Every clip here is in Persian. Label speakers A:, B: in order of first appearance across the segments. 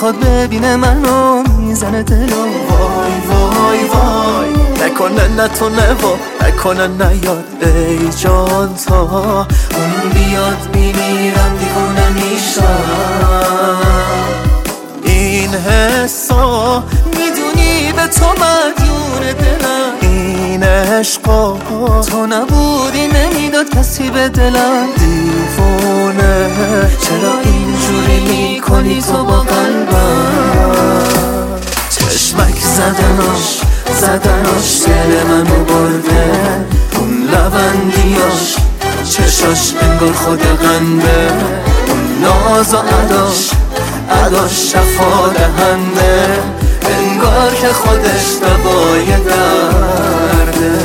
A: میخواد ببینه منو میزنه دلو. وای وای وای نکنه نتونه و نکنه نیاد ای جان تا اون بیاد میمیرم دیوونه میشم. این حسا میدونی به تو مدیون دلم، این عشقا تو نبودی نمیداد کسی به دلم. دیوونه چرا اینجوری میکنی تو با قلبم؟ چشمک زدناش دل منو برده، اون لبندیاش چشاش انگار خود قنده، اون ناز و عداش شفا دهنده، انگار که خودش دوای درده.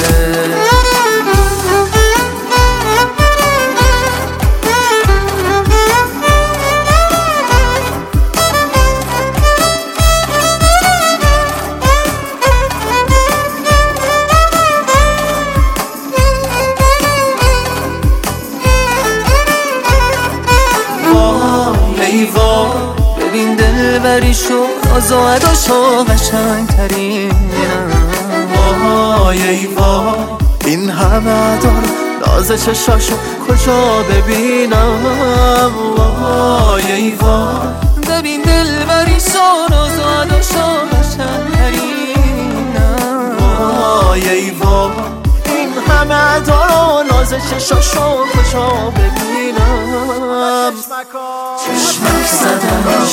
A: ببین دلبریشو ناز و عداشو قشنگ ترینم. وای ای وای این همه عدار ناز چشاشو کجا ببینم؟ وای ای وای ببین دلبریشو ناز و عداشو قشنگ ترینم. وای ای وای این همه عدار ناز چشاشو کجا ببینم؟ چشمک زدناش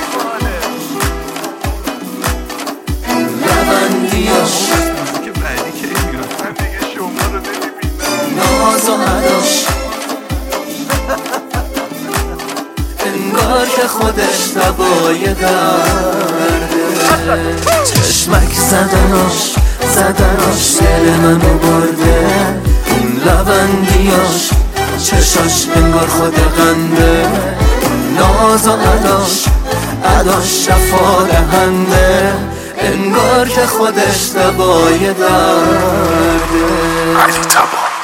A: لبندیاش ناز و عداش انگار که خودش دوای درده. چشمک زدناش دل منو برده، اون لبندیاش چشاش انگار خود قنده، ناز و عداش شفا دهنده، انگار که خودش دوای درده.